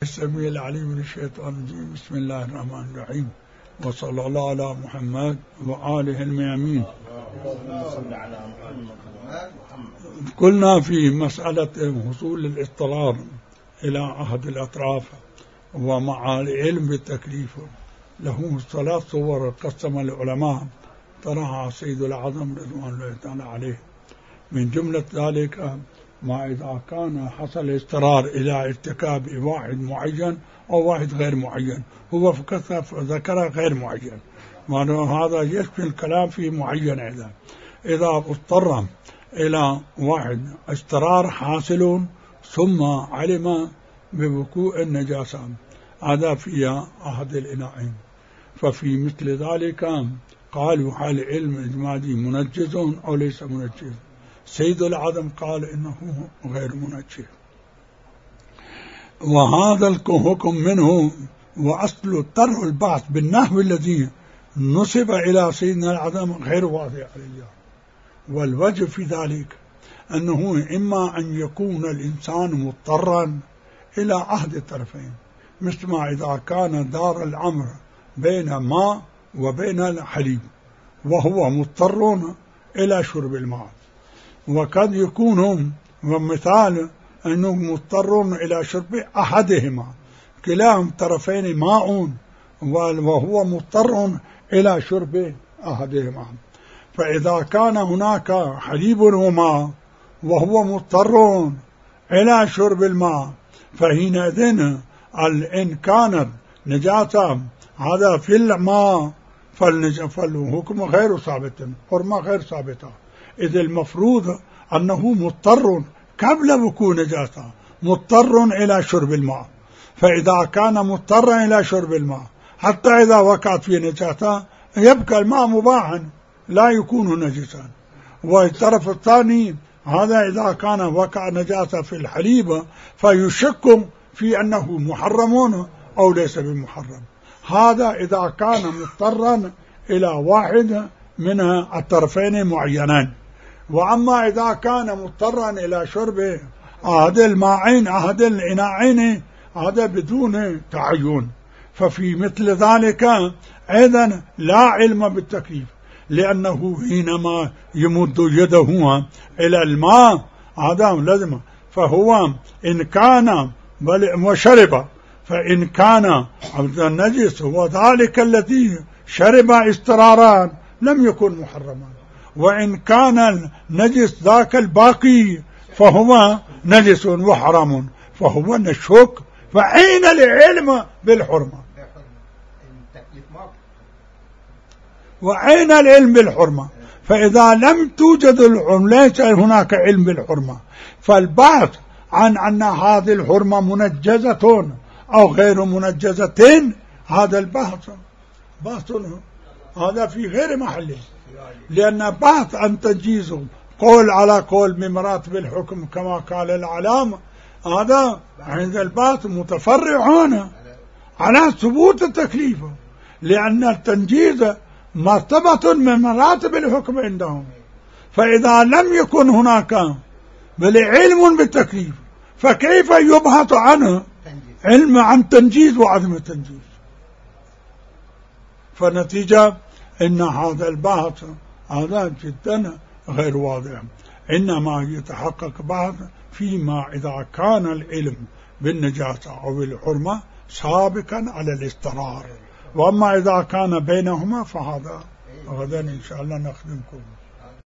السميع العليم من الشيطان الرجيم. بسم الله الرحمن الرحيم، وصلى الله على محمد وآله الميامين. قلنا في مسألة وصول الاضطرار إلى أحد الأطراف ومع العلم بالتكليف له 3 صور قسم العلماء طرحها سيد العظم رضوان الله تعالى عليه. من جملة ذلك ما إذا كان حصل اضطرار إلى ارتكاب واحد معين أو واحد غير معين، هو فقط ذكر غير معين، وهذا يشمل الكلام في معين. إذا اضطر إلى واحد اضطرار حاصل ثم علم بوقوع النجاسة، هذا في أحد الإناءين، ففي مثل ذلك قالوا هل علم إجمالي منجز أو ليس منجز؟ سيد العظم قال إنه غير منجز، وهذا الحكم منه وأصل طرح البحث بالنحو الذي نسب إلى سيدنا العظم غير واضح عليه. والوجه في ذلك أنه إما أن يكون الإنسان مضطرا إلى أحد الطرفين، مثل ما إذا كان دار الأمر بين ماء وبين الحليب وهو مضطر إلى شرب الماء، وقد يكون ومثال أنه مضطر إلى شرب أحدهما، كلاهم طرفين ماء وهو مضطر إلى شرب أحدهما. فإذا كان هناك حليب وماء وهو مضطر إلى شرب الماء، فحينئذ إن كانت نجاسة هذا في الماء فالحكم غير ثابت، حرمة غير ثابتة، إذ المفروض أنه مضطر قبل وقوع نجاسة، مضطر إلى شرب الماء. فإذا كان مضطرا إلى شرب الماء حتى إذا وقعت في نجاسة يبقى الماء مباحا لا يكون نجسا. والطرف الثاني هذا إذا كان وقع نجاسة في الحليب فيشك في أنه محرم أو ليس بمحرم، هذا إذا كان مضطرا إلى واحد من الطرفين معينان. وأما إذا كان مضطرا إلى شرب أحد الماءين أحد الإناءين هذا بدون تعين، ففي مثل ذلك أيضا لا علم بالتكليف، لأنه حينما يمد يده إلى الماء هذا لازم، فهو إن كان وشرب فإن كان النجس هو ذلك الذي شرب اضطرارا لم يكن محرما، وإن كان النجس ذاك الباقي فهو نجس وحرام، فهو نشك. فأين العلم بالحرمة؟ وأين العلم بالحرمة؟ فإذا لم توجد العلم ليس هناك علم بالحرمة، فالبحث عن أن هذه الحرمة منجزة أو غير منجزة هذا البحث هذا في غير محله، لأن بحث عن تنجيزه قول على قول بمراتب الحكم كما قال العلامة، هذا عند البحث متفرعون على ثبوت التكليف، لأن التنجيز مرتبة من مراتب الحكم عندهم. فإذا لم يكن هناك علم بالتكليف فكيف يبحث عنه علم عن تنجيز وعدم التنجيز؟ فنتيجة إن هذا البحث هذا جدا غير واضح، إنما يتحقق بحث فيما إذا كان العلم بالنجاسة أو بالحرمة سابقا على الاضطرار، وأما إذا كان بينهما فهذا غدا إن شاء الله نخدمكم.